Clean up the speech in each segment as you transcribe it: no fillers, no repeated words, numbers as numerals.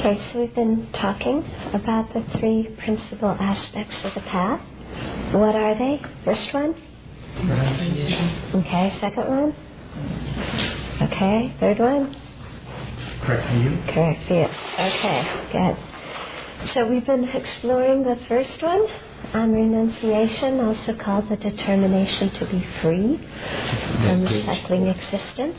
Okay, so we've been talking about the three principal aspects of the path. What are they? First one? Renunciation. Okay, second one? Okay, third one? Correct view. Correct view. Okay, good. So we've been exploring the first one on renunciation, also called the determination to be free from cycling existence.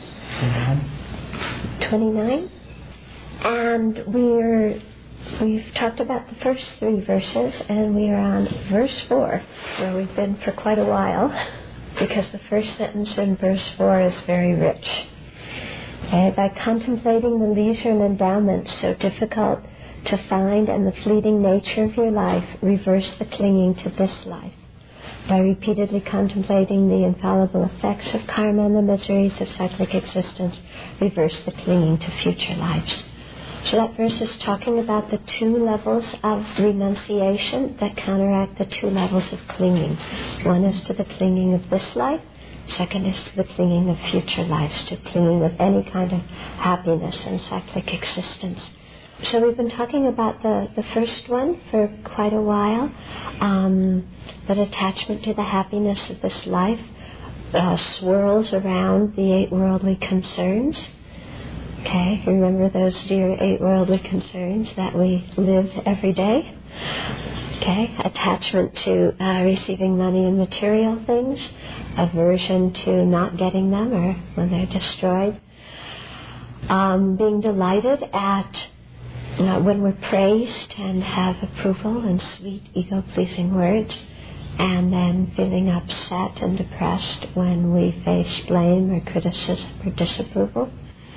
29. And we've talked about the first three verses, and we are on verse 4, where we've been for quite a while, because the first sentence in verse 4 is very rich. Okay, by contemplating the leisure and endowments so difficult to find and the fleeting nature of your life, reverse the clinging to this life. By repeatedly contemplating the infallible effects of karma and the miseries of cyclic existence, reverse the clinging to future lives. So that verse is talking about the two levels of renunciation that counteract the two levels of clinging. One is to the clinging of this life. Second is to the clinging of future lives, to clinging of any kind of happiness and cyclic existence. So we've been talking about the first one for quite a while, that attachment to the happiness of this life swirls around the eight worldly concerns. Okay, remember those dear eight worldly concerns that we live every day? Okay, attachment to receiving money and material things, aversion to not getting them or when they're destroyed, being delighted at when we're praised and have approval and sweet ego-pleasing words, and then feeling upset and depressed when we face blame or criticism or disapproval.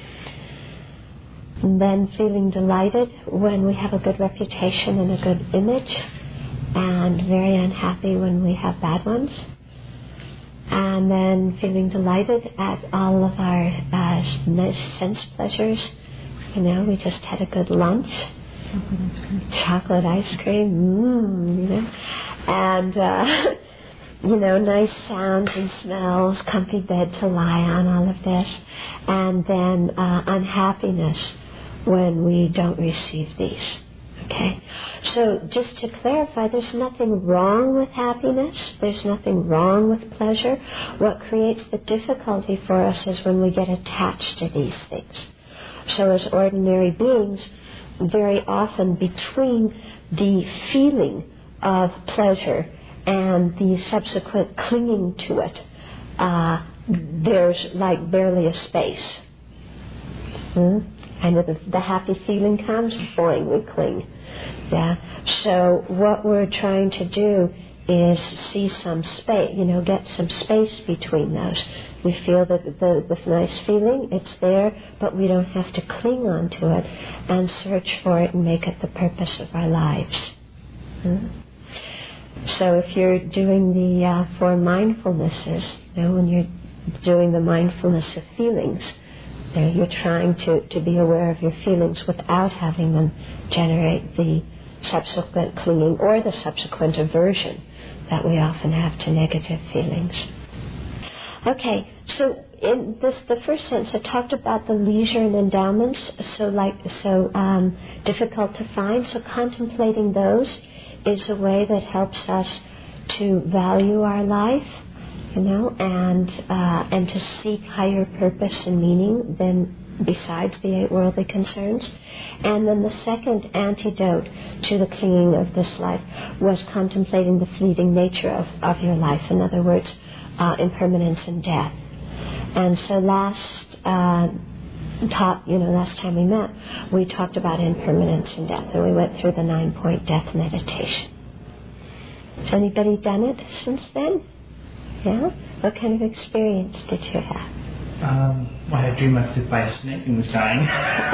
And then feeling delighted when we have a good reputation and a good image, and very unhappy when we have bad ones. And then feeling delighted at all of our nice sense pleasures. You know, we just had a good lunch. Chocolate ice cream. You know. And, nice sounds and smells, comfy bed to lie on, all of this. And then unhappiness when we don't receive these. Okay? So just to clarify, there's nothing wrong with happiness. There's nothing wrong with pleasure. What creates the difficulty for us is when we get attached to these things. So as ordinary beings, very often between the feeling of pleasure and the subsequent clinging to it, there's like barely a space. And if the happy feeling comes, boing, we cling. Yeah. So what we're trying to do is see some space, get some space between those. We feel that the nice feeling, it's there, but we don't have to cling on to it and search for it and make it the purpose of our lives. So if you're doing the four mindfulnesses, when you're doing the mindfulness of feelings, you're trying to be aware of your feelings without having them generate the subsequent clinging or the subsequent aversion that we often have to negative feelings. Okay, so in the first sentence it talked about the leisure and endowments, so difficult to find. So contemplating those is a way that helps us to value our life, and to seek higher purpose and meaning than besides the eight worldly concerns. And then the second antidote to the clinging of this life was contemplating the fleeting nature of your life. In other words, impermanence and death. And so last time we met, we talked about impermanence and death, and we went through the 9-point death meditation. Has anybody done it since then? Yeah? What kind of experience did you have? I had a dream I was bit by a snake and was dying.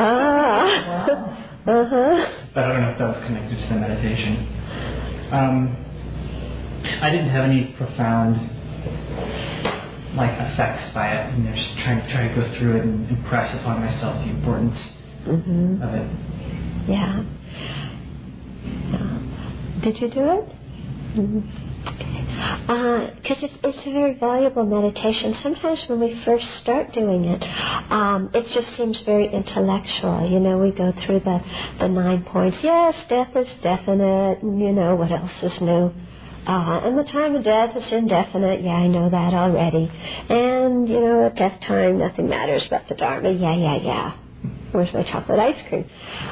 Wow. But I don't know if that was connected to the meditation. I didn't have any profound effects by it, and just try to go through it and impress upon myself the importance of it. Yeah. Did you do it? Okay. Because it's a very valuable meditation. Sometimes when we first start doing it, it just seems very intellectual. We go through the 9 points. Yes, death is definite, and what else is new? And the time of death is indefinite. Yeah, I know that already. And, at death time, nothing matters but the Dharma. Yeah. Where's my chocolate ice cream?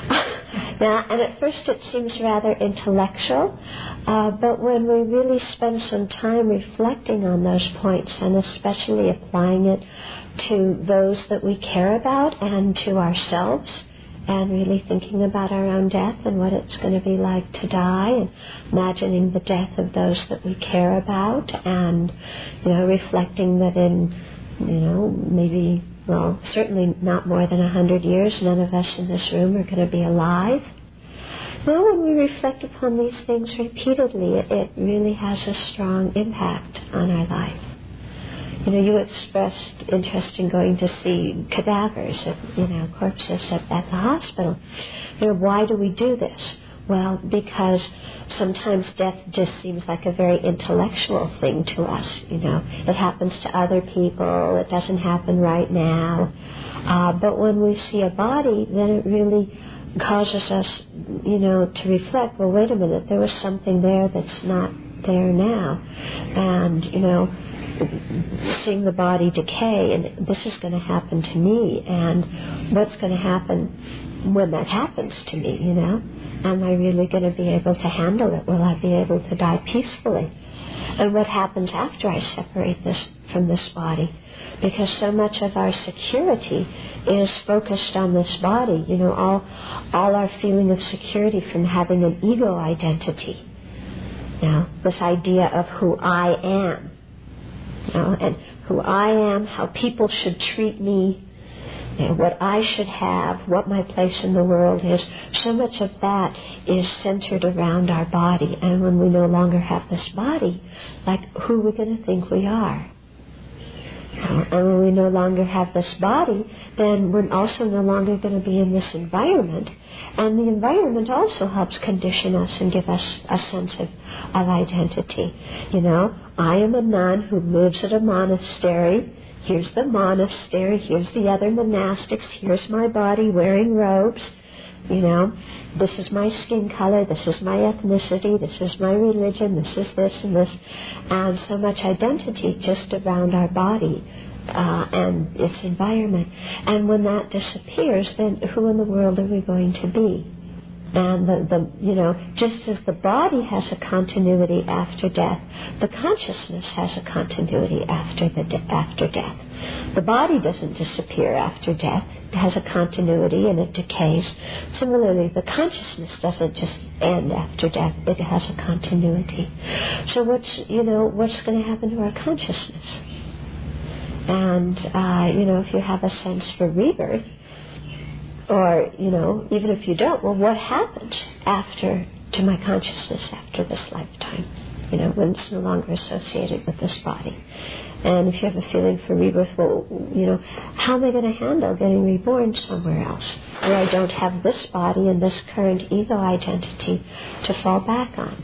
And at first it seems rather intellectual, but when we really spend some time reflecting on those points, and especially applying it to those that we care about and to ourselves, and really thinking about our own death and what it's going to be like to die, and imagining the death of those that we care about, and, reflecting that in, maybe, well, certainly not more than 100 years, none of us in this room are going to be alive. Well, when we reflect upon these things repeatedly, it really has a strong impact on our life. You expressed interest in going to see cadavers, corpses at the hospital. Why do we do this? Well, because sometimes death just seems like a very intellectual thing to us. It happens to other people. It doesn't happen right now. But when we see a body, then it really causes us, to reflect, well, wait a minute, there was something there that's not there now. And, seeing the body decay, and this is going to happen to me, and what's going to happen when that happens to me, Am I really going to be able to handle it? Will I be able to die peacefully? And what happens after I separate this from this body? Because so much of our security is focused on this body, all our feeling of security from having an ego identity. This idea of who I am. And who I am, how people should treat me, what I should have, what my place in the world is. So much of that is centered around our body. And when we no longer have this body, who are we going to think we are? And when we no longer have this body, then we're also no longer going to be in this environment. And the environment also helps condition us and give us a sense of identity. I am a nun who lives at a monastery. Here's the monastery. Here's the other monastics. Here's my body wearing robes. This is my skin color. This is my ethnicity. This is my religion. This is this and this. And so much identity just around our body and its environment. And when that disappears, then who in the world are we going to be? And just as the body has a continuity after death, the consciousness has a continuity after death. The body doesn't disappear after death; it has a continuity and it decays. Similarly, the consciousness doesn't just end after death; it has a continuity. So what's going to happen to our consciousness? And if you have a sense for rebirth, or, even if you don't, well, what happens to my consciousness after this lifetime? When it's no longer associated with this body. And if you have a feeling for rebirth, well, how am I going to handle getting reborn somewhere else where I don't have this body and this current ego identity to fall back on?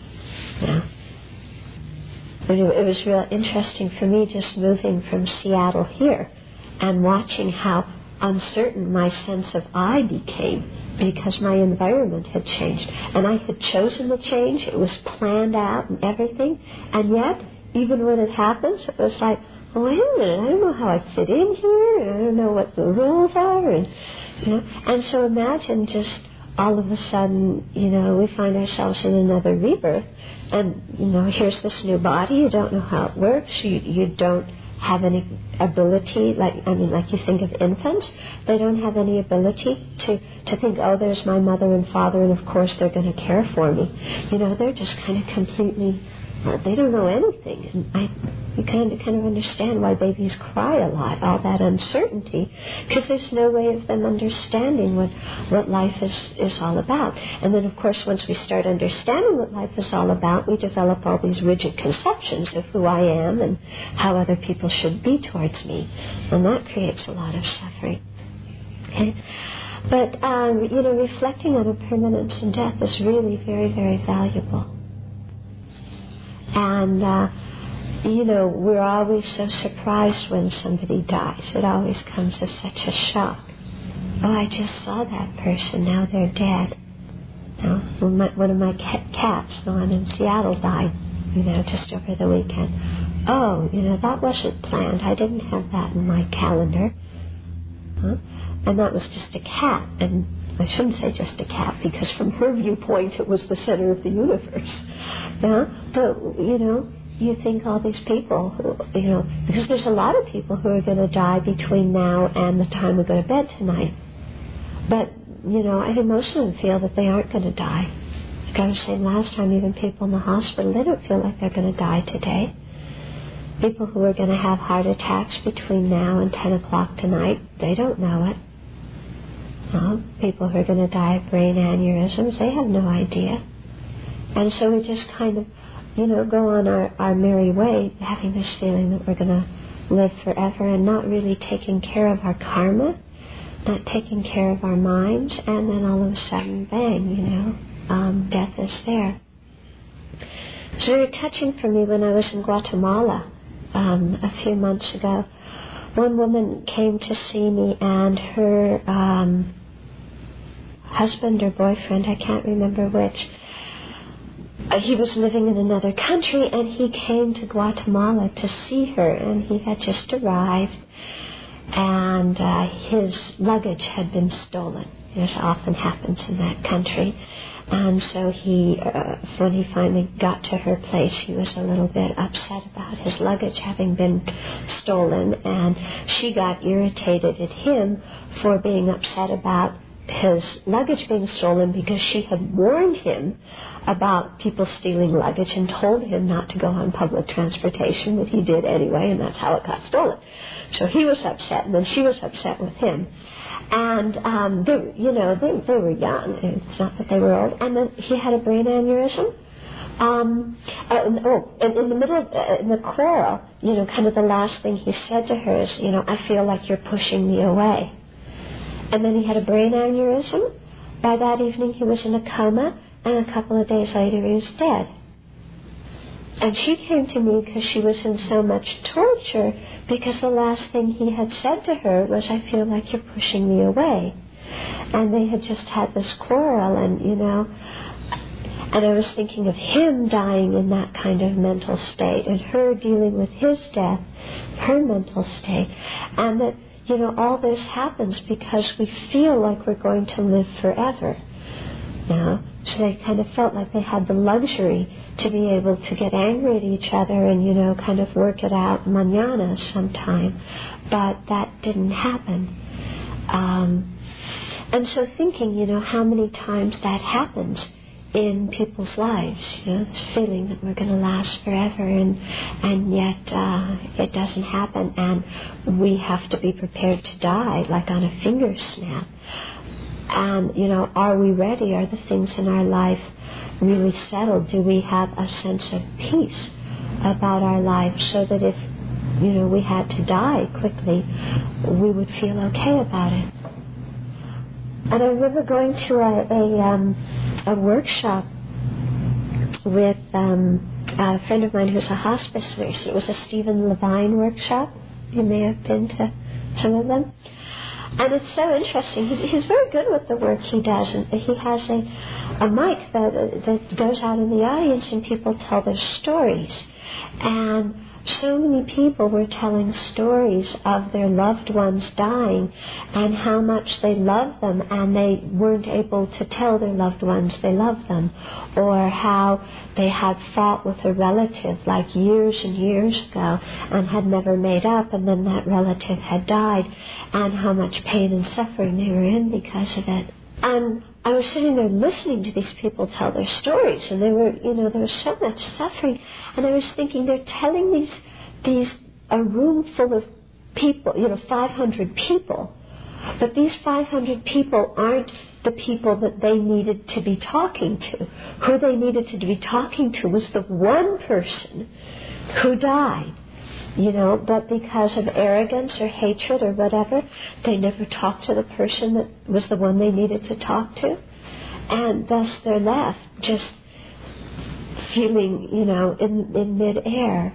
It was real interesting for me just moving from Seattle here and watching how uncertain my sense of I became because my environment had changed. And I had chosen the change. It was planned out and everything. And yet, even when it happens, it was like, oh, wait a minute, I don't know how I fit in here. I don't know what the rules are. And so imagine just all of a sudden, we find ourselves in another rebirth. And, here's this new body. You don't know how it works. You don't have any ability, like you think of infants, they don't have any ability to think, oh, there's my mother and father, and of course they're going to care for me. They're just kind of completely, they don't know anything. And you kind of understand why babies cry a lot, all that uncertainty, because there's no way of them understanding what life is all about. And then, of course, once we start understanding what life is all about, we develop all these rigid conceptions of who I am and how other people should be towards me. And that creates a lot of suffering. Okay? But, reflecting on impermanence and death is really very, very valuable. And, we're always so surprised when somebody dies. It always comes as such a shock. Oh, I just saw that person. Now they're dead. One of my cats, the one in Seattle, died, just over the weekend. Oh, that wasn't planned. I didn't have that in my calendar. And that was just a cat. And I shouldn't say just a cat, because from her viewpoint, it was the center of the universe. But, you think all these people who, because there's a lot of people who are going to die between now and the time we go to bed tonight. But, I think most of them feel that they aren't going to die. Like I was saying last time, even people in the hospital, they don't feel like they're going to die today. People who are going to have heart attacks between now and 10 o'clock tonight, they don't know it. People who are going to die of brain aneurysms, they have no idea. And so we just kind of, go on our merry way, having this feeling that we're going to live forever and not really taking care of our karma, not taking care of our minds, and then all of a sudden, bang, death is there. So very touching for me when I was in Guatemala a few months ago. One woman came to see me, and her husband or boyfriend, I can't remember which, he was living in another country, and he came to Guatemala to see her, and he had just arrived, and his luggage had been stolen, as often happens in that country. And so he, when he finally got to her place, he was a little bit upset about his luggage having been stolen, and she got irritated at him for being upset about his luggage being stolen, because she had warned him about people stealing luggage and told him not to go on public transportation, but he did anyway, and that's how it got stolen. So he was upset, and then she was upset with him. And they were young. It's not that they were old. And then he had a brain aneurysm. And in the middle, in the quarrel, kind of the last thing he said to her is, I feel like you're pushing me away. And then he had a brain aneurysm. By that evening, he was in a coma, and a couple of days later, he was dead. And she came to me because she was in so much torture, because the last thing he had said to her was, I feel like you're pushing me away. And they had just had this quarrel, and I was thinking of him dying in that kind of mental state, and her dealing with his death, her mental state, and that, all this happens because we feel like we're going to live forever. So they kind of felt like they had the luxury to be able to get angry at each other and, kind of work it out mañana sometime. But that didn't happen. And so thinking, how many times that happens in people's lives, this feeling that we're going to last forever, and yet it doesn't happen, and we have to be prepared to die like on a finger snap. And, are we ready? Are the things in our life really settled? Do we have a sense of peace about our life so that if, we had to die quickly, we would feel okay about it? And I remember going to a workshop with a friend of mine who's a hospice nurse. It was a Stephen Levine workshop. You may have been to some of them. And it's so interesting. He's very good with the work he does. And he has a mic that goes out in the audience, and people tell their stories. And so many people were telling stories of their loved ones dying and how much they loved them, and they weren't able to tell their loved ones they loved them, or how they had fought with a relative like years and years ago and had never made up, and then that relative had died, and how much pain and suffering they were in because of it. And I was sitting there listening to these people tell their stories, and they were, there was so much suffering, and I was thinking, they're telling a room full of people, 500 people, but these 500 people aren't the people that they needed to be talking to. Who they needed to be talking to was the one person who died. But because of arrogance or hatred or whatever, they never talked to the person that was the one they needed to talk to. And thus they're left just feeling, in midair,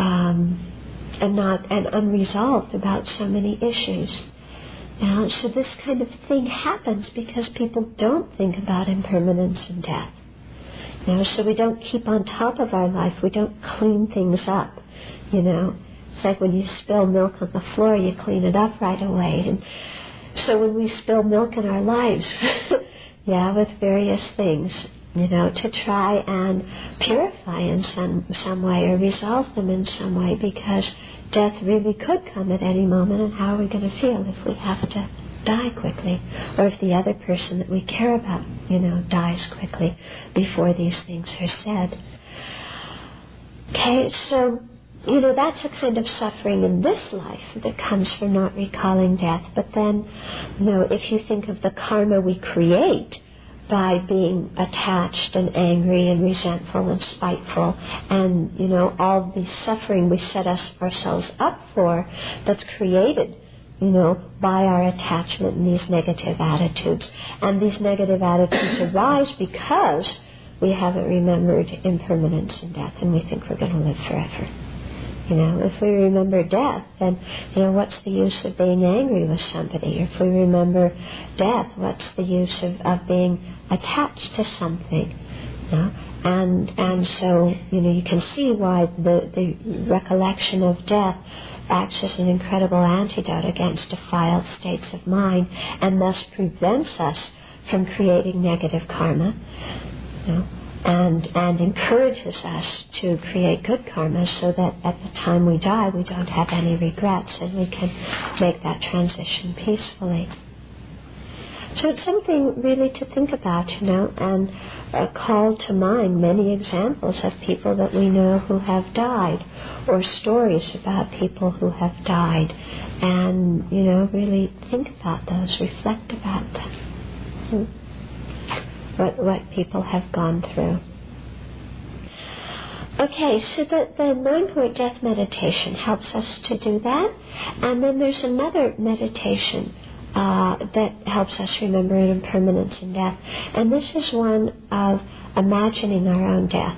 and unresolved about so many issues. So this kind of thing happens because people don't think about impermanence and death. So we don't keep on top of our life. We don't clean things up. It's like when you spill milk on the floor, you clean it up right away. And so when we spill milk in our lives, with various things, to try and purify in some way or resolve them in some way, because death really could come at any moment, and how are we going to feel if we have to die quickly, or if the other person that we care about, dies quickly before these things are said. Okay, so, that's a kind of suffering in this life that comes from not recalling death. But then, if you think of the karma we create by being attached and angry and resentful and spiteful, and, all the suffering we set ourselves up for, that's created, by our attachment and these negative attitudes. And these negative attitudes arise because we haven't remembered impermanence and death, and we think we're going to live forever. If we remember death, then, what's the use of being angry with somebody? If we remember death, what's the use of being attached to something? And so, you can see why the recollection of death acts as an incredible antidote against defiled states of mind, and thus prevents us from creating negative karma, and encourages us to create good karma, so that at the time we die we don't have any regrets, and we can make that transition peacefully. So it's something really to think about, and call to mind many examples of people that we know who have died, or stories about people who have died, and, really think about those, reflect about them, what people have gone through. Okay, so the 9-point death meditation helps us to do that, and then there's another meditation that helps us remember impermanence and death. And this is one of imagining our own death.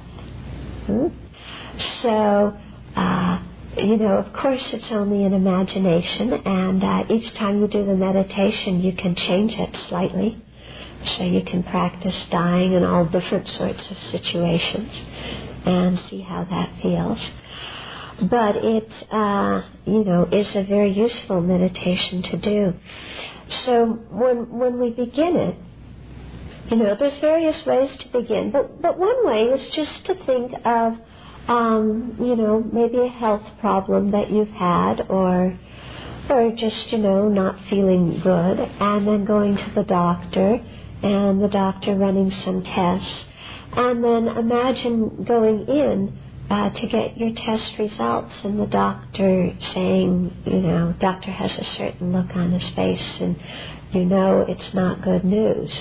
So, of course it's only an imagination, and each time you do the meditation you can change it slightly. So you can practice dying in all different sorts of situations and see how that feels. But it, is a very useful meditation to do. So when we begin it, there's various ways to begin. But one way is just to think of, maybe a health problem that you've had, or just, not feeling good, and then going to the doctor, and the doctor running some tests, and then imagine going in to get your test results, and the doctor saying, doctor has a certain look on his face, and it's not good news.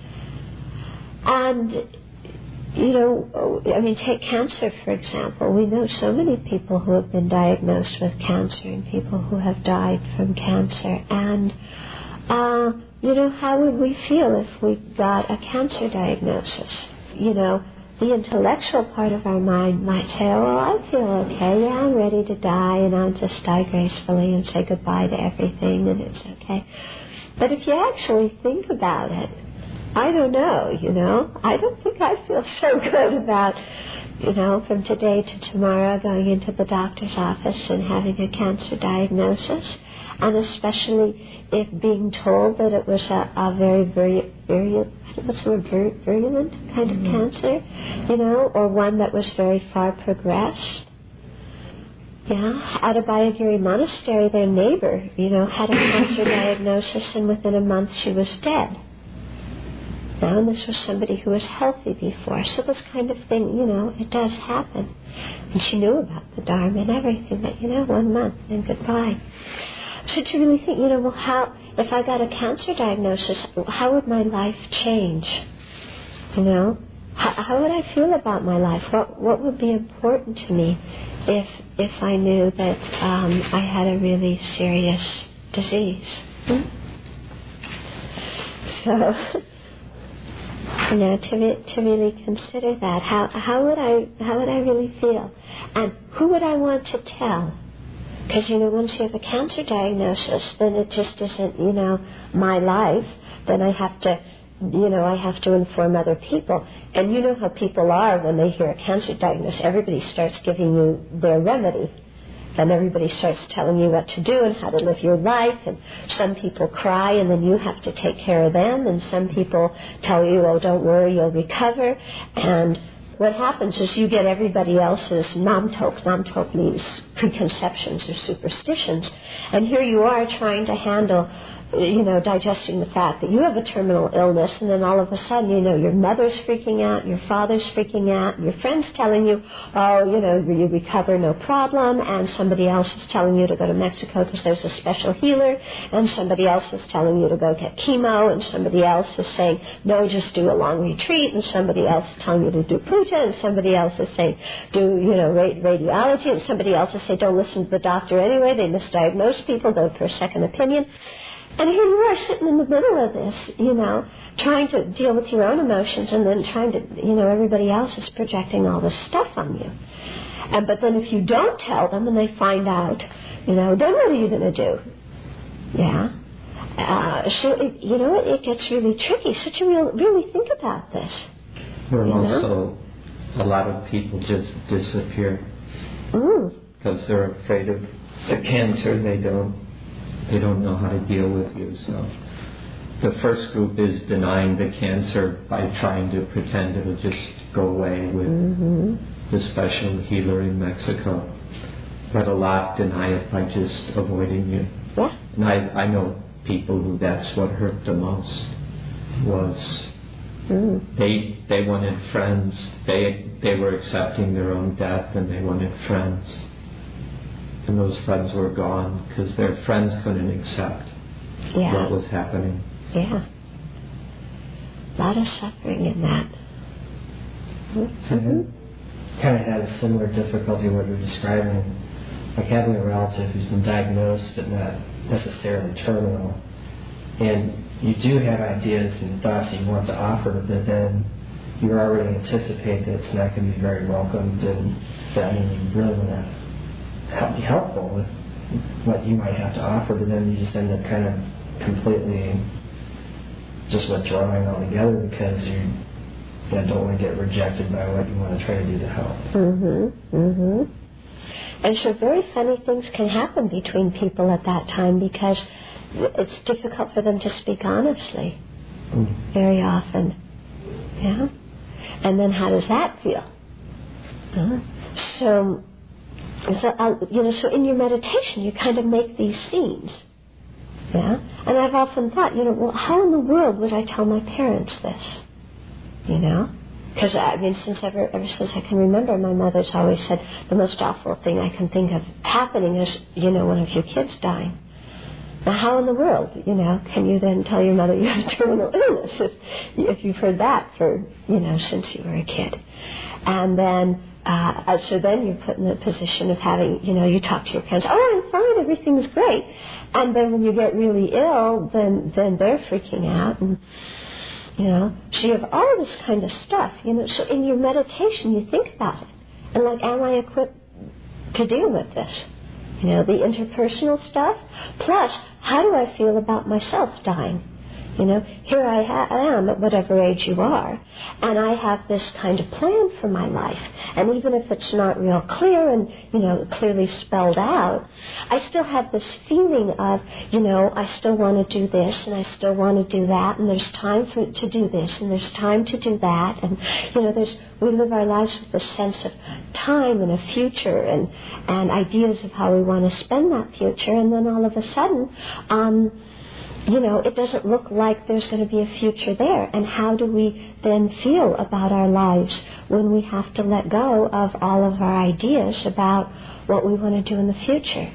And, take cancer, for example. We know so many people who have been diagnosed with cancer, and people who have died from cancer. And, how would we feel if we got a cancer diagnosis? The intellectual part of our mind might say, oh, well, I feel okay, yeah, I'm ready to die, and I'll just die gracefully and say goodbye to everything, and it's okay. But if you actually think about it, I don't know, I don't think I feel so good about, from today to tomorrow going into the doctor's office and having a cancer diagnosis, and especially if being told that it was a very virulent kind of cancer, or one that was very far progressed. At a Abhayagiri monastery, their neighbor, had a cancer diagnosis, and within a month she was dead. And this was somebody who was healthy before. So this kind of thing, it does happen. And she knew about the Dharma and everything, but, 1 month and goodbye. So to really think, how, if I got a cancer diagnosis, how would my life change? How would I feel about my life? What would be important to me if I knew that I had a really serious disease? So You know, to really consider that. How would I really feel? And who would I want to tell? Because, you know, once you have a cancer diagnosis, then it just isn't, you know, my life. Then I have to inform other people. And you know how people are when they hear a cancer diagnosis. Everybody starts giving you their remedy. And everybody starts telling you what to do and how to live your life. And some people cry and then you have to take care of them. And some people tell you, oh, don't worry, you'll recover. And what happens is you get everybody else's namtok. Namtok means preconceptions or superstitions. And here you are trying to handle, you know, digesting the fact that you have a terminal illness, and then all of a sudden, you know, your mother's freaking out, your father's freaking out, your friend's telling you, oh, you know, you recover, no problem, and somebody else is telling you to go to Mexico because there's a special healer, and somebody else is telling you to go get chemo, and somebody else is saying, no, just do a long retreat, and somebody else is telling you to do puja, and somebody else is saying, do, you know, radiology, and somebody else is saying, don't listen to the doctor anyway, they misdiagnose people, go for a second opinion. And here you are sitting in the middle of this, you know, trying to deal with your own emotions, and then trying to, you know, everybody else is projecting all this stuff on you. But then if you don't tell them and they find out, you know, then what are you going to do? Yeah. So, it gets really tricky. So to really think about this. Well, also, a lot of people just disappear because they're afraid of the cancer. They don't know how to deal with you. So the first group is denying the cancer by trying to pretend it'll just go away with the special healer in Mexico. But a lot deny it by just avoiding you. Yeah. And I know people who that's what hurt the most was they wanted friends. They were accepting their own death, and they wanted friends. And those friends were gone because their friends couldn't accept what was happening. Yeah. A lot of suffering in that. So I kind of had a similar difficulty what you're describing, like having a relative who's been diagnosed but not necessarily terminal. And you do have ideas and thoughts you want to offer, but then you already anticipate that it's not going to be very welcomed, and that, I mean, you really want to be helpful with what you might have to offer, but then you just end up kind of completely just withdrawing altogether because you don't want to get rejected by what you want to try to do to help. And so very funny things can happen between people at that time because it's difficult for them to speak honestly very often. Yeah? And then how does that feel? So in your meditation, you kind of make these scenes. Yeah? And I've often thought, well, how in the world would I tell my parents this? You know? Because, ever since I can remember, my mother's always said, the most awful thing I can think of happening is, one of your kids dying. Now, how in the world, can you then tell your mother you have a terminal illness if you've heard that for, since you were a kid? And then, so then you're put in the position of having, you talk to your parents, oh, I'm fine, everything's great. And then when you get really ill, then they're freaking out. And, so you have all this kind of stuff, so in your meditation you think about it. And like, am I equipped to deal with this? The interpersonal stuff, plus how do I feel about myself dying? Here I am at whatever age you are, and I have this kind of plan for my life. And even if it's not real clear and, clearly spelled out, I still have this feeling of, I still want to do this and I still want to do that, and there's time to do this and there's time to do that. And, we live our lives with a sense of time and a future and ideas of how we want to spend that future. And then all of a sudden, it doesn't look like there's going to be a future there. And how do we then feel about our lives when we have to let go of all of our ideas about what we want to do in the future?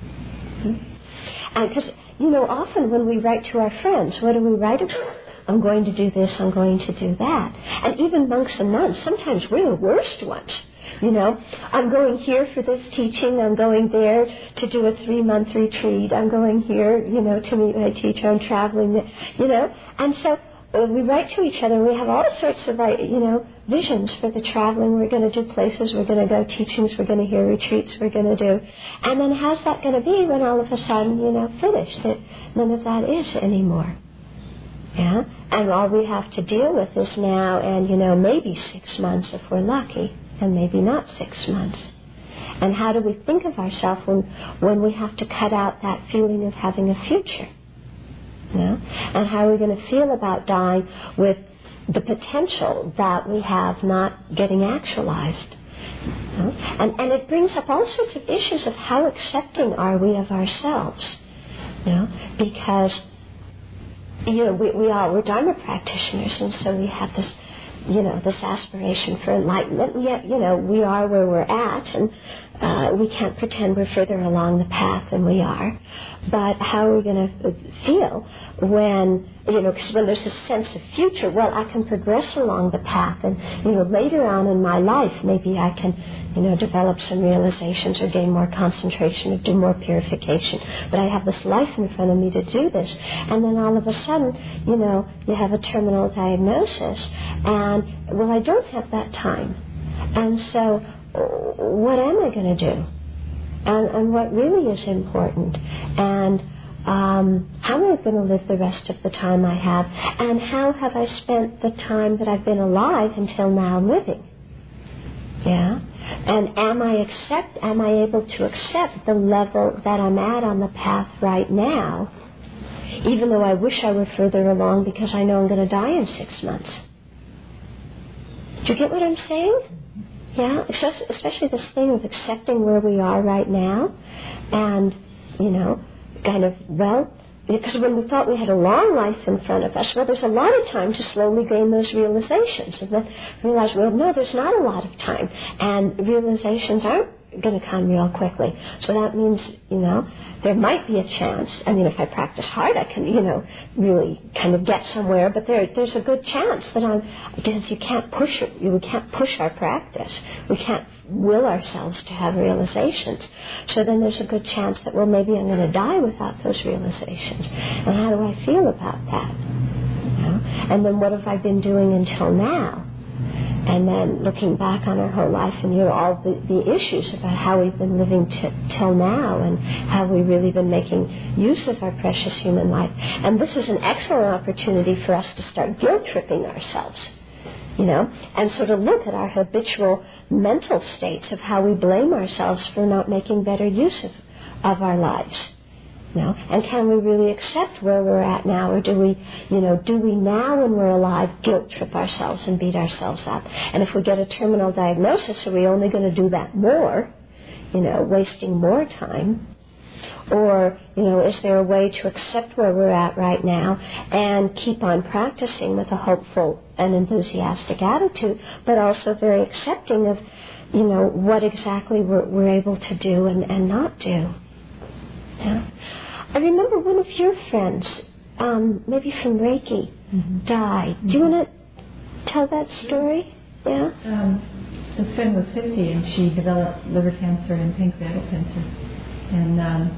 And because, often when we write to our friends, what do we write about? I'm going to do this, I'm going to do that. And even monks and nuns, sometimes we're the worst ones. I'm going here for this teaching, I'm going there to do a 3-month retreat, I'm going here, to meet my teacher, I'm traveling, And so we write to each other, and we have all sorts of, visions for the traveling. We're going to do places, we're going to go teachings, we're going to hear retreats, we're going to do. And then how's that going to be when all of a sudden, finished? That none of that is anymore. Yeah? And all we have to deal with is now and, maybe 6 months if we're lucky, and maybe not 6 months. And how do we think of ourselves when we have to cut out that feeling of having a future? And how are we going to feel about dying with the potential that we have not getting actualized? And it brings up all sorts of issues of how accepting are we of ourselves? Because we're Dharma practitioners, and so we have this, this aspiration for enlightenment. Yet, we are where we're at, and we can't pretend we're further along the path than we are. But how are we going to feel when, because when there's a sense of future, well, I can progress along the path, and, later on in my life, maybe I can, develop some realizations or gain more concentration or do more purification. But I have this life in front of me to do this. And then all of a sudden, you have a terminal diagnosis, and, well, I don't have that time. And so, what am I going to do? And what really is important? And how am I going to live the rest of the time I have? And how have I spent the time that I've been alive until now living? Yeah? And am I able to accept the level that I'm at on the path right now, even though I wish I were further along because I know I'm going to die in 6 months? Do you get what I'm saying? Yeah, especially this thing of accepting where we are right now, and, because when we thought we had a long life in front of us, well, there's a lot of time to slowly gain those realizations, and then realize, well, no, there's not a lot of time, and realizations aren't going to come real quickly. So that means, there might be a chance. I mean, if I practice hard, I can, really kind of get somewhere. But there's a good chance that because we can't push our practice. We can't will ourselves to have realizations. So then there's a good chance that, well, maybe I'm going to die without those realizations. And how do I feel about that? And then what have I been doing until now? And then looking back on our whole life and all the issues about how we've been living till now and how we've really been making use of our precious human life. And this is an excellent opportunity for us to start guilt-tripping ourselves, and sort of look at our habitual mental states of how we blame ourselves for not making better use of our lives. And can we really accept where we're at now, or do we now when we're alive guilt trip ourselves and beat ourselves up? And if we get a terminal diagnosis, are we only going to do that more, wasting more time? Or, is there a way to accept where we're at right now and keep on practicing with a hopeful and enthusiastic attitude, but also very accepting of, what exactly we're able to do and not do? Yeah. I remember one of your friends, maybe from Reiki, died. Do you want to tell that story? Yeah? This friend was 50 and she developed liver cancer and pancreatic cancer. And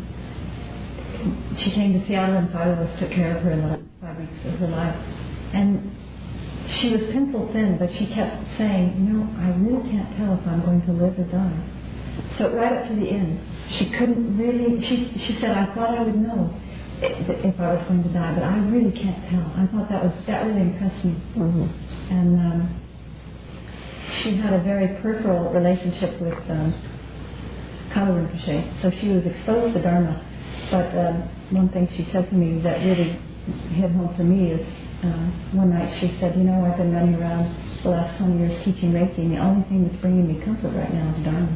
she came to Seattle and 5 of us took care of her in the last 5 weeks of her life. And she was pencil thin, but she kept saying, I really can't tell if I'm going to live or die. So right up to the end, she couldn't really, she said, I thought I would know if I was going to die, but I really can't tell. I thought that really impressed me. Mm-hmm. And she had a very peripheral relationship with Kama Rinpoche, so she was exposed to Dharma. But one thing she said to me that really hit home for me is one night she said, I've been running around the last 20 years teaching Reiki, and the only thing that's bringing me comfort right now is Dharma.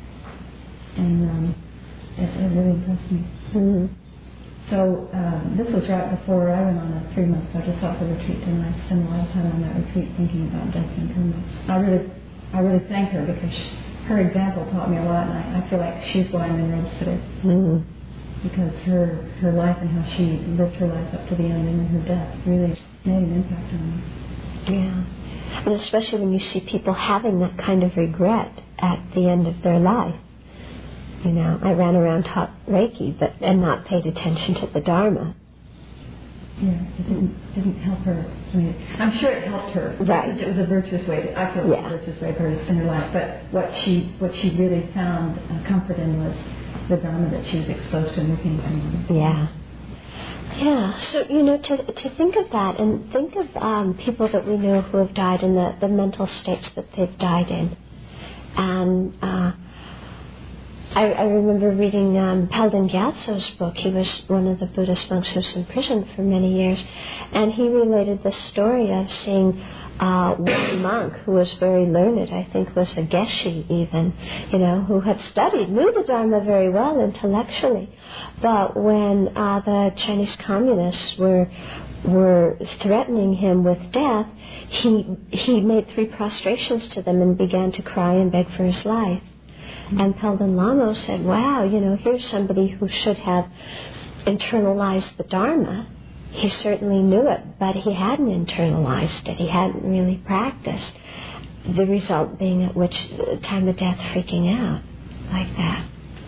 And it really impressed me. Mm-hmm. So this was right before I went on a 3-month Vajrasattva retreat, and I spent a lot of time on that retreat thinking about death and karma. I really thank her because her example taught me a lot, and I feel like she's why I'm in robes today. Mm-hmm. Because her life and how she lived her life up to the end and in her death really made an impact on me. Yeah. And especially when you see people having that kind of regret at the end of their life. I ran around taught Reiki and not paid attention to the Dharma. it didn't help her. I mean, I'm sure it helped her. Right. It was a virtuous way. I feel it was a virtuous way for her to spend her life. But what she really found comfort in was the Dharma that she was exposed to and looking to. Yeah. Yeah. So, to think of that and think of people that we know who have died in the mental states that they've died in. And I remember reading Palden Gyatso's book. He was one of the Buddhist monks who was in prison for many years. And he related the story of seeing one monk who was very learned, I think was a Geshe even, who had studied, knew the Dharma very well intellectually. But when the Chinese communists were threatening him with death, he made 3 prostrations to them and began to cry and beg for his life. And Palden Lama said, wow, here's somebody who should have internalized the Dharma. He certainly knew it, but he hadn't internalized it. He hadn't really practiced. The result being at which time of death freaking out like that.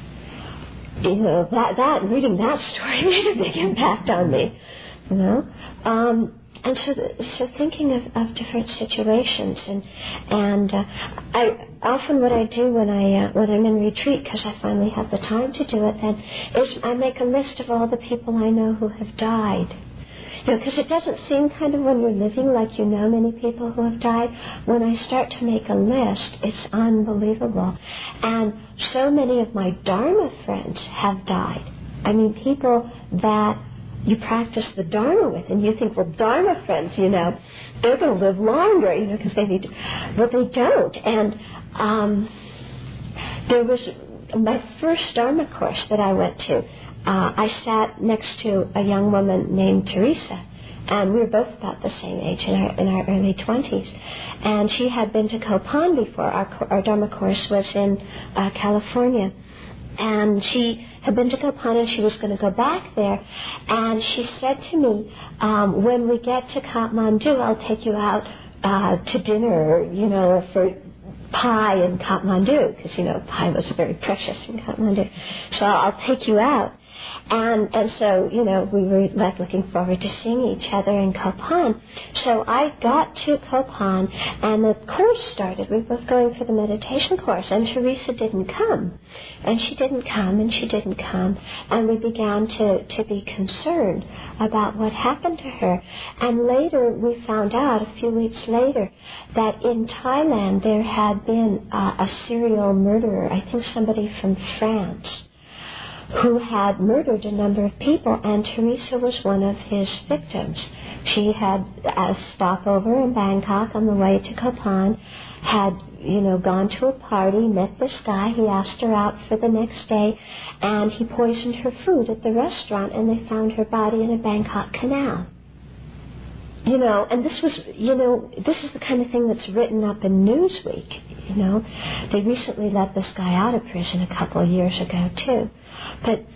That reading that story made a big impact on me. And so thinking of different situations, and I often what I do when I'm in retreat, because I finally have the time to do it, then is I make a list of all the people I know who have died. Because it doesn't seem kind of when you're living like you know many people who have died. When I start to make a list, it's unbelievable. And so many of my Dharma friends have died. I mean, people that you practice the Dharma with, and you think, well, Dharma friends, they're going to live longer, because they need to. Well, they don't. And there was my first Dharma course that I went to. I sat next to a young woman named Teresa, and we were both about the same age, in our early 20s. And she had been to Kopan before. Our Dharma course was in California. And she had been to Kopan, and she was going to go back there. And she said to me, when we get to Kathmandu, I'll take you out to dinner, for pie in Kathmandu, because, pie was very precious in Kathmandu. So I'll take you out. And so, we were like looking forward to seeing each other in Kopan. So I got to Kopan, and the course started. We were both going for the meditation course, and Teresa didn't come. And she didn't come, and she didn't come. And we began to be concerned about what happened to her. And later we found out, a few weeks later, that in Thailand there had been a serial murderer, I think somebody from France, who had murdered a number of people, and Teresa was one of his victims. She had a stopover in Bangkok on the way to Kopan, had, gone to a party, met this guy. He asked her out for the next day, and he poisoned her food at the restaurant, and they found her body in a Bangkok canal. And this was, this is the kind of thing that's written up in Newsweek, They recently let this guy out of prison a couple of years ago, too. But,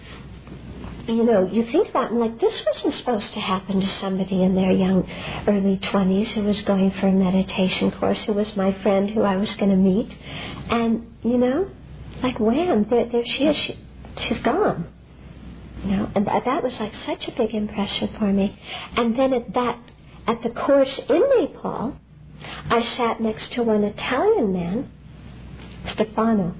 you think about it, and like, this wasn't supposed to happen to somebody in their young, early 20s who was going for a meditation course, who was my friend who I was going to meet. And, like, wham, there she is. She's gone. And that was like such a big impression for me. And then at the course in Nepal, I sat next to one Italian man, Stefano.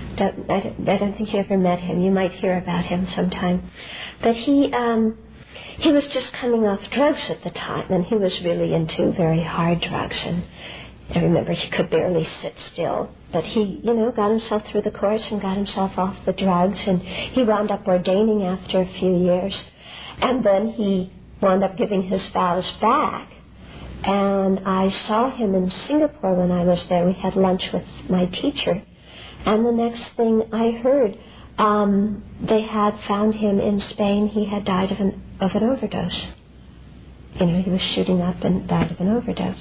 I don't think you ever met him. You might hear about him sometime. But he was just coming off drugs at the time, and he was really into very hard drugs. And I remember he could barely sit still. But he, got himself through the course and got himself off the drugs, and he wound up ordaining after a few years. And then he wound up giving his vows back. And I saw him in Singapore when I was there. We had lunch with my teacher. And the next thing I heard, they had found him in Spain. He had died of an overdose. He was shooting up and died of an overdose.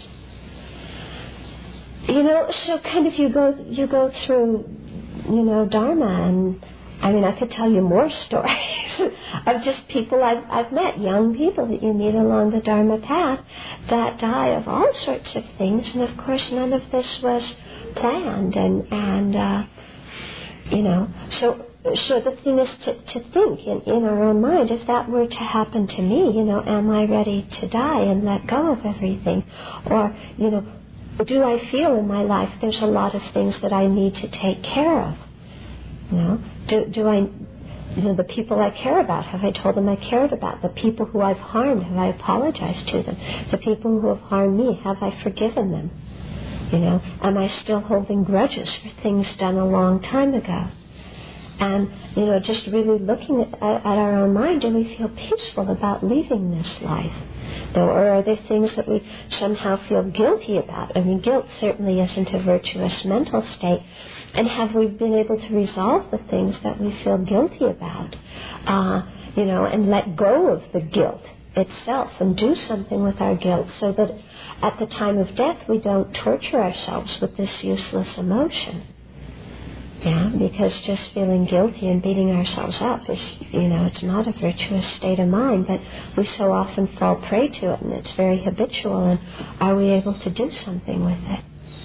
So kind of you go through, Dharma, and I mean, I could tell you more stories of just people I've met, young people that you meet along the Dharma path that die of all sorts of things. And of course, none of this was planned. So So the thing is to think in our own mind, if that were to happen to me, am I ready to die and let go of everything? Or, do I feel in my life there's a lot of things that I need to take care of? Do I, the people I care about, have I told them I cared about? The people who I've harmed, have I apologized to them? The people who have harmed me, have I forgiven them? Am I still holding grudges for things done a long time ago? And, just really looking at our own mind, do we feel peaceful about leaving this life? Or are there things that we somehow feel guilty about? I mean, guilt certainly isn't a virtuous mental state. And have we been able to resolve the things that we feel guilty about? And let go of the guilt itself and do something with our guilt so that at the time of death we don't torture ourselves with this useless emotion. Yeah, because just feeling guilty and beating ourselves up is, it's not a virtuous state of mind, but we so often fall prey to it and it's very habitual, and are we able to do something with it?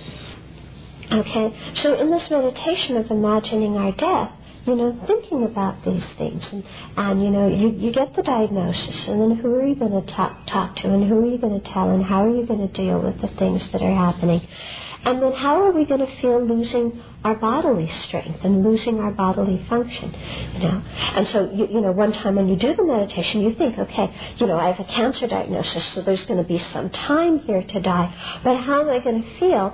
Okay, so in this meditation of imagining our death, thinking about these things, and you get the diagnosis, and then who are you going to talk to, and who are you going to tell, and how are you going to deal with the things that are happening? And then how are we going to feel losing our bodily strength and losing our bodily function? And so, one time when you do the meditation, you think, okay, I have a cancer diagnosis, so there's going to be some time here to die. But how am I going to feel,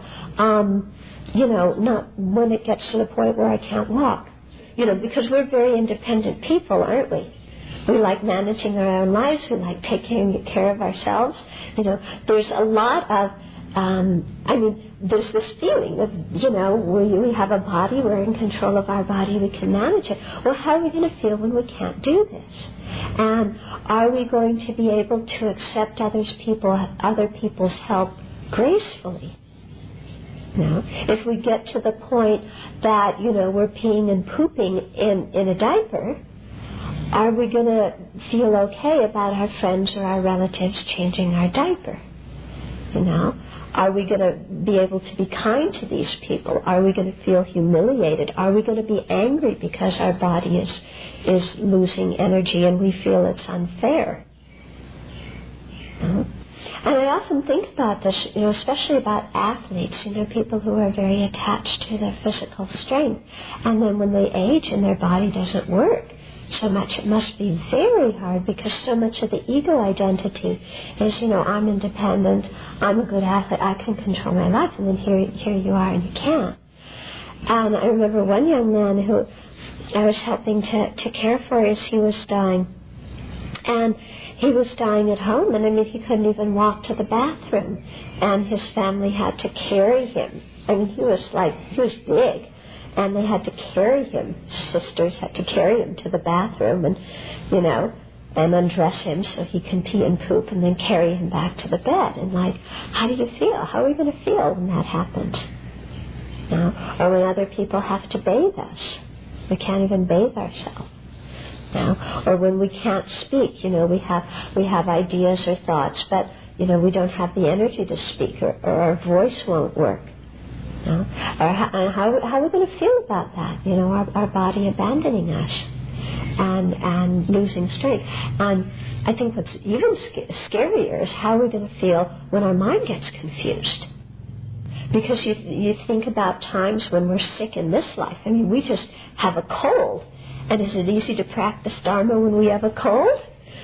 not when it gets to the point where I can't walk? Because we're very independent people, aren't we? We like managing our own lives. We like taking care of ourselves. There's a lot of, there's this feeling of, we have a body, we're in control of our body, we can manage it. Well, how are we going to feel when we can't do this? And are we going to be able to accept other people's help gracefully? If we get to the point that, we're peeing and pooping in a diaper, are we going to feel okay about our friends or our relatives changing our diaper? Are we going to be able to be kind to these people? Are we going to feel humiliated? Are we going to be angry because our body is losing energy and we feel it's unfair? And I often think about this, especially about athletes, people who are very attached to their physical strength. And then when they age and their body doesn't work so much, it must be very hard because so much of the ego identity is, I'm independent, I'm a good athlete, I can control my life, and then here you are and you can't. And I remember one young man who I was helping to care for as he was dying. And he was dying at home, and he couldn't even walk to the bathroom, and his family had to carry him. He was big, and they had to carry him. Sisters had to carry him to the bathroom and undress him so he can pee and poop, and then carry him back to the bed. And how do you feel? How are we going to feel when that happens? Or when other people have to bathe us. We can't even bathe ourselves. Or when we can't speak, we have ideas or thoughts, but we don't have the energy to speak, or our voice won't work. Or how are we going to feel about that? Our body abandoning us and losing strength. And I think what's even scarier is how we're going to feel when our mind gets confused. Because you think about times when we're sick in this life. We just have a cold. And is it easy to practice Dharma when we have a cold?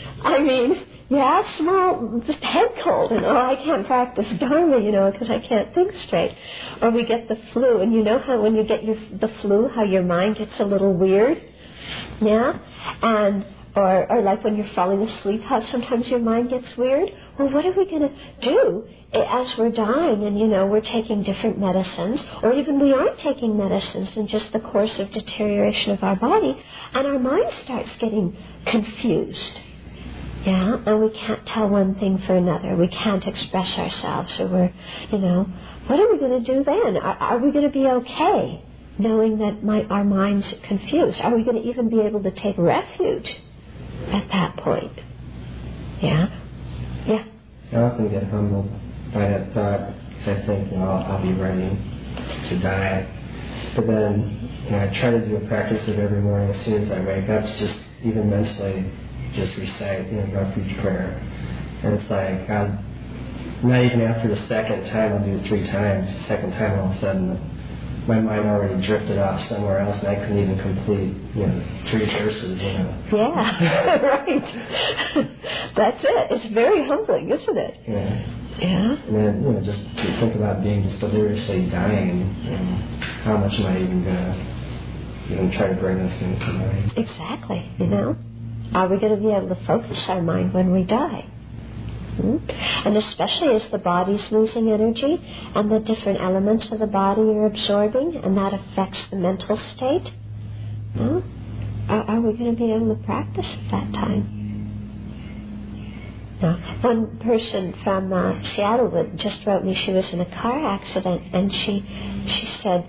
Small, just head cold, and I can't practice Dharma, because I can't think straight. Or we get the flu, and how when you get the flu, how your mind gets a little weird? Yeah? And or like when you're falling asleep, how sometimes your mind gets weird? Well, what are we going to do as we're dying and, we're taking different medicines, or even we aren't taking medicines in just the course of deterioration of our body, and our mind starts getting confused. Yeah, and we can't tell one thing for another. We can't express ourselves, or we're, what are we going to do then? Are we going to be okay knowing that our mind's confused? Are we going to even be able to take refuge at that point? Yeah? Yeah. I often get humbled by that thought, because I think, I'll be ready to die. But then, I try to do a practice of every morning as soon as I wake up, just even mentally, just recite, refuge prayer. And it's like, God, not even after the second time, I'll do it 3 times. The second time, all of a sudden, my mind already drifted off somewhere else, and I couldn't even complete, 3 verses, Yeah, right. That's it. It's very humbling, isn't it? Yeah. And then, just to think about being just deliriously dying, how much am I even going to try to bring those things to mind? Exactly, Are we going to be able to focus our mind when we die? And especially as the body's losing energy and the different elements of the body are absorbing, and that affects the mental state. Are we going to be able to practice at that time? One person from Seattle that just wrote me, she was in a car accident, and she said,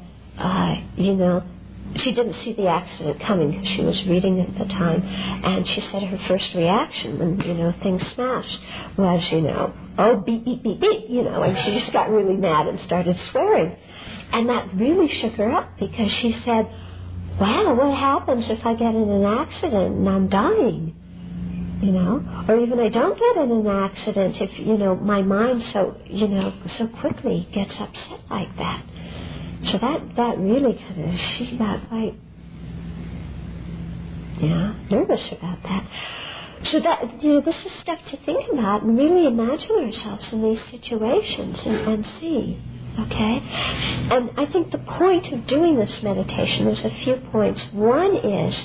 she didn't see the accident coming because she was reading at the time, and she said her first reaction when, things smashed was, oh, beep, beep, beep, beep, and she just got really mad and started swearing. And that really shook her up because she said, wow, what happens if I get in an accident and I'm dying? Or even I don't get in an accident if, my mind so quickly gets upset like that. So that really she got quite, nervous about that. So that, this is stuff to think about and really imagine ourselves in these situations and see, okay? And I think the point of doing this meditation, there's a few points. One is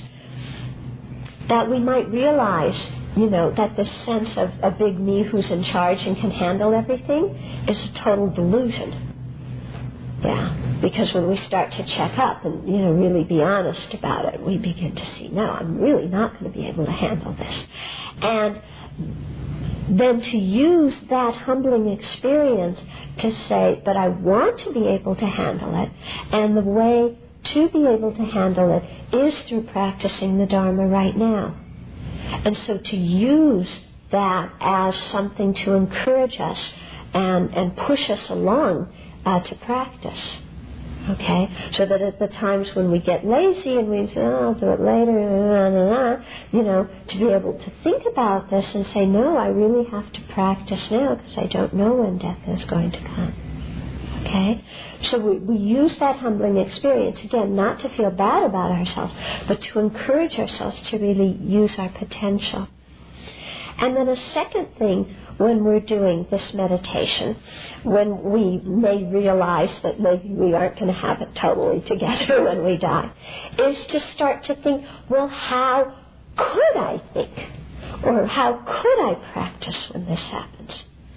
that we might realize, that this sense of a big me who's in charge and can handle everything is a total delusion. Yeah, because when we start to check up and, really be honest about it, we begin to see, no, I'm really not going to be able to handle this. And then to use that humbling experience to say, but I want to be able to handle it, and the way to be able to handle it is through practicing the Dharma right now. And so to use that as something to encourage us and push us along to practice, okay? So that at the times when we get lazy and we say, oh, I'll do it later, to be able to think about this and say, no, I really have to practice now because I don't know when death is going to come, okay? So we use that humbling experience, again, not to feel bad about ourselves, but to encourage ourselves to really use our potential. And then a second thing, when we're doing this meditation, when we may realize that maybe we aren't going to have it totally together when we die, is to start to think, well, how could I think? Or how could I practice when this happens?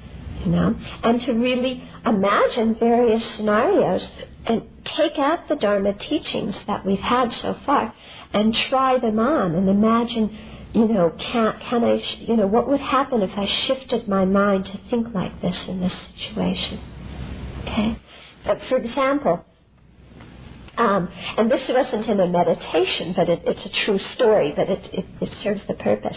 And to really imagine various scenarios and take out the Dharma teachings that we've had so far and try them on and imagine, can I, what would happen if I shifted my mind to think like this in this situation? Okay? For example, and this wasn't in a meditation, but it's a true story, but it serves the purpose.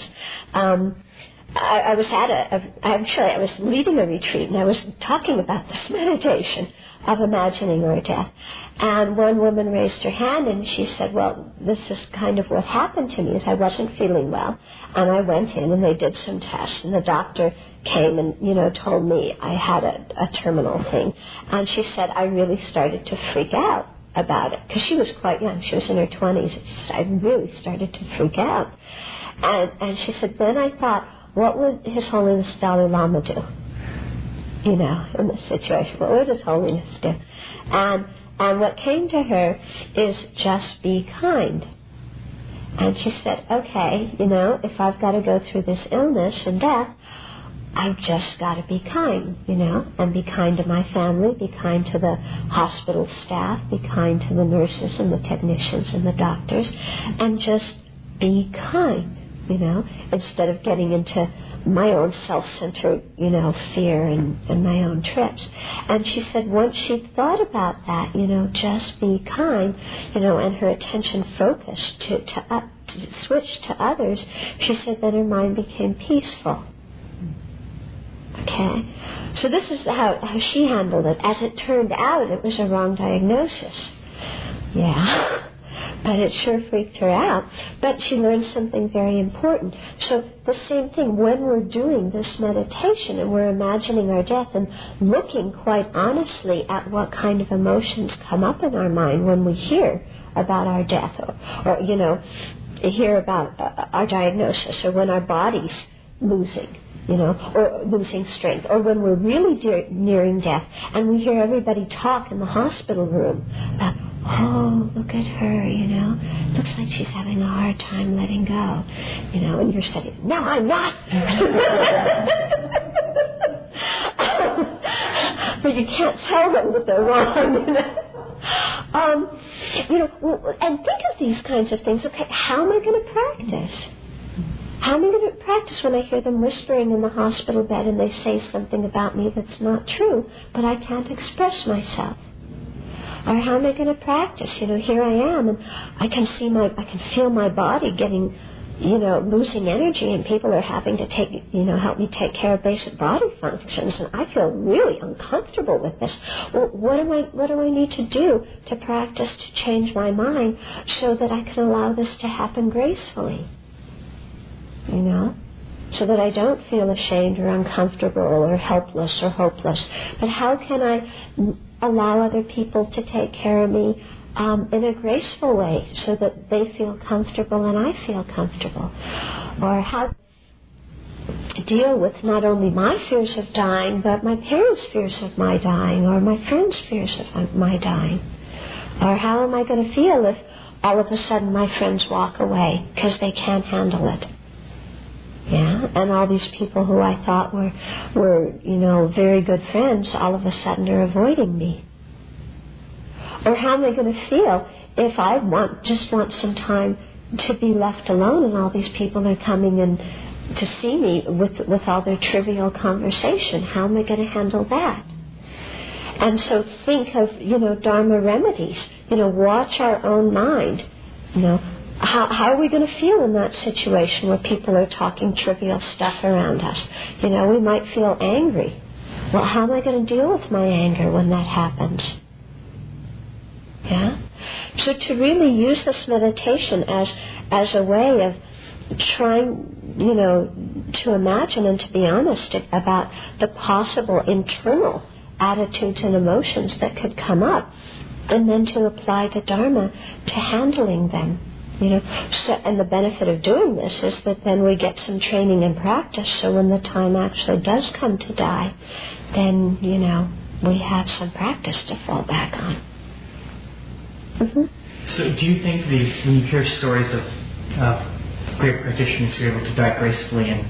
I was leading a retreat, and I was talking about this meditation of imagining our death. And one woman raised her hand, and she said, well, this is kind of what happened to me, is I wasn't feeling well. And I went in, and they did some tests, and the doctor came and, told me I had a terminal thing. And she said, I really started to freak out about it, because she was quite young. She was in her 20s. I really started to freak out. And she said, then I thought, what would His Holiness Dalai Lama do? In this situation, what would His Holiness do? And what came to her is just be kind. And she said, okay, if I've got to go through this illness and death, I've just got to be kind, and be kind to my family, be kind to the hospital staff, be kind to the nurses and the technicians and the doctors, and just be kind. Instead of getting into my own self-centered, fear and my own trips. And she said once she thought about that, just be kind, and her attention focused to switch to others, she said then her mind became peaceful. Okay? So this is how she handled it. As it turned out, it was a wrong diagnosis. Yeah. But it sure freaked her out. But she learned something very important. So the same thing, when we're doing this meditation and we're imagining our death and looking quite honestly at what kind of emotions come up in our mind when we hear about our death or hear about our diagnosis, or when our body's losing, or losing strength, or when we're really nearing death and we hear everybody talk in the hospital room about, oh, look at her, looks like she's having a hard time letting go, and you're saying, no, I'm not. But you can't tell them that they're wrong, and think of these kinds of things. Okay, how am I going to practice? How am I going to practice when I hear them whispering in the hospital bed and they say something about me that's not true, but I can't express myself? Or how am I going to practice? Here I am, and I can feel my body getting, losing energy, and people are having to help me take care of basic body functions, and I feel really uncomfortable with this. Well, what do I need to do to practice to change my mind so that I can allow this to happen gracefully? So that I don't feel ashamed or uncomfortable or helpless or hopeless. But how can I allow other people to take care of me in a graceful way so that they feel comfortable and I feel comfortable? Or how to deal with not only my fears of dying, but my parents' fears of my dying, or my friends' fears of my dying? Or how am I going to feel if all of a sudden my friends walk away because they can't handle it? Yeah, and all these people who I thought were very good friends, all of a sudden are avoiding me. Or how am I going to feel if I just want some time to be left alone and all these people are coming in to see me with all their trivial conversation? How am I going to handle that? And so think of, Dharma remedies. Watch our own mind. How are we going to feel in that situation where people are talking trivial stuff around us? We might feel angry. Well, how am I going to deal with my anger when that happens? Yeah? So to really use this meditation as a way of trying, to imagine and to be honest about the possible internal attitudes and emotions that could come up, and then to apply the Dharma to handling them. And the benefit of doing this is that then we get some training and practice, so when the time actually does come to die, then, we have some practice to fall back on. So do you think when you hear stories of great practitioners who are able to die gracefully and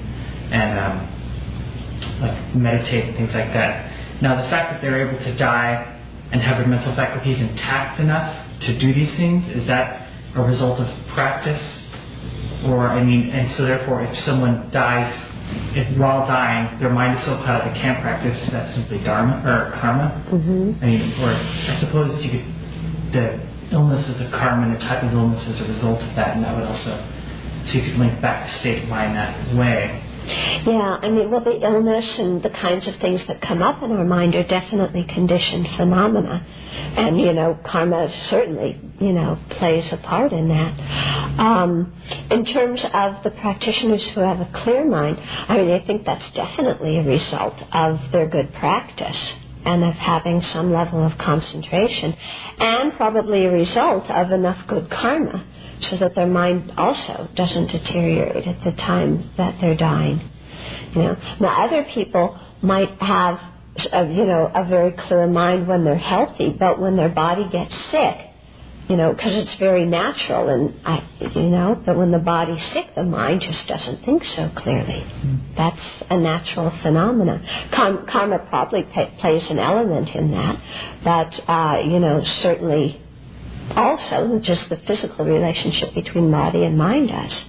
like meditate and things like that, now the fact that they're able to die and have their mental faculties intact enough to do these things, is that a result of practice? And so therefore if someone dies, while dying, their mind is so caught up they can't practice, is that simply dharma or karma? Or I suppose the illnesses of karma and the type of illness as a result of that, and that would also, so you could link back to state of mind that way. Yeah, the illness and the kinds of things that come up in our mind are definitely conditioned phenomena. And, karma certainly, plays a part in that. In terms of the practitioners who have a clear mind, I think that's definitely a result of their good practice and of having some level of concentration, and probably a result of enough good karma so that their mind also doesn't deteriorate at the time that they're dying. Now other people might have a very clear mind when they're healthy, but when their body gets sick, because it's very natural, and but when the body's sick, the mind just doesn't think so clearly. That's a natural phenomenon. Karma probably plays an element in that, but certainly also just the physical relationship between body and mind does.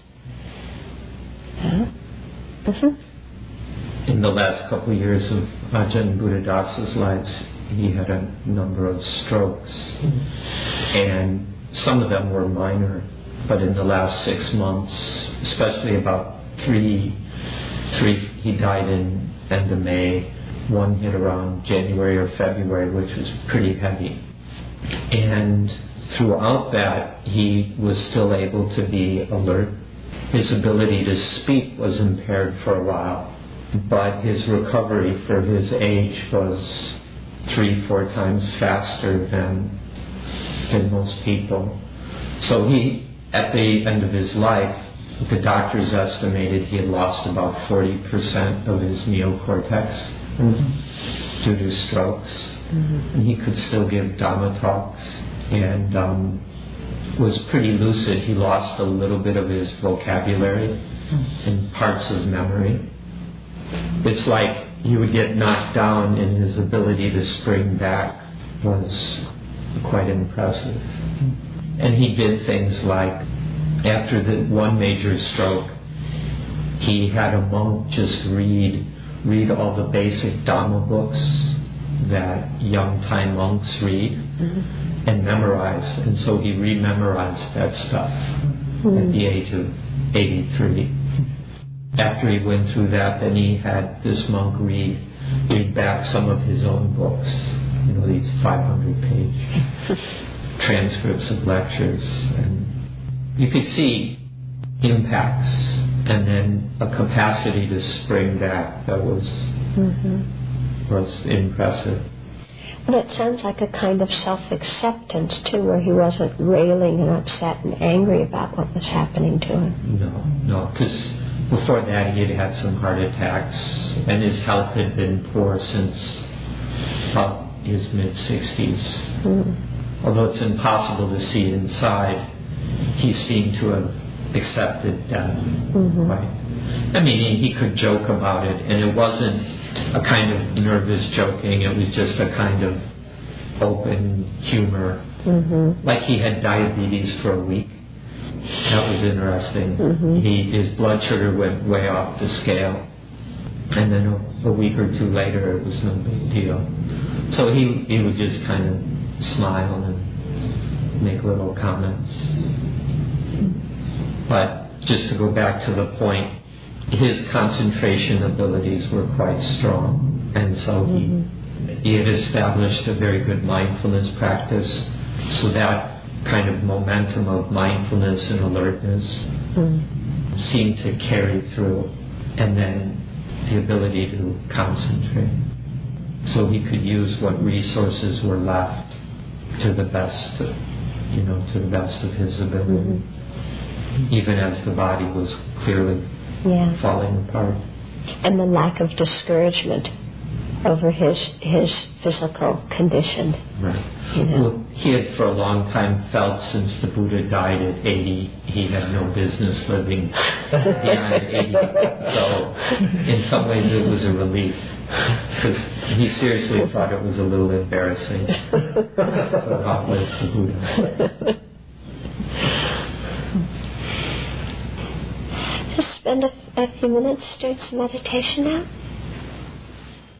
In the last couple of years of Ajahn Buddhadasa's lives, he had a number of strokes, and some of them were minor, but in the last 6 months, especially about three, he died in end of May, one hit around January or February, which was pretty heavy. And throughout that, he was still able to be alert. His ability to speak was impaired for a while, but his recovery for his age was 3-4 times faster than most people. So he, at the end of his life, the doctors estimated he had lost about 40% of his neocortex due to strokes. And he could still give Dhamma talks and was pretty lucid. He lost a little bit of his vocabulary and parts of memory. It's like he would get knocked down, and his ability to spring back was quite impressive. And he did things like, after the one major stroke, he had a monk just read all the basic Dhamma books that young Thai monks read and memorize. And so he rememorized that stuff at the age of 83. After he went through that, then he had this monk read back some of his own books, these 500-page transcripts of lectures. And you could see impacts, and then a capacity to spring back that was impressive. And it sounds like a kind of self-acceptance, too, where he wasn't railing and upset and angry about what was happening to him. No, because before that he had had some heart attacks, and his health had been poor since about his mid-60s. Although it's impossible to see inside, he seemed to have accepted death. Right? I mean, he could joke about it, and it wasn't a kind of nervous joking. It was just a kind of open humor. Like he had diabetes for a week. That was interesting. His blood sugar went way off the scale, and then a week or two later it was no big deal. So he would just kind of smile and make little comments. But just to go back to the point, his concentration abilities were quite strong, and so he had established a very good mindfulness practice, so that kind of momentum of mindfulness and alertness seemed to carry through, and then the ability to concentrate. So he could use what resources were left to the best, to the best of his ability, even as the body was clearly falling apart. And the lack of discouragement over his physical condition. Right. Well, he had for a long time felt, since the Buddha died at 80, he had no business living beyond 80. So in some ways it was a relief, because he seriously thought it was a little embarrassing to outlive the Buddha. Just spend a few minutes doing some meditation now.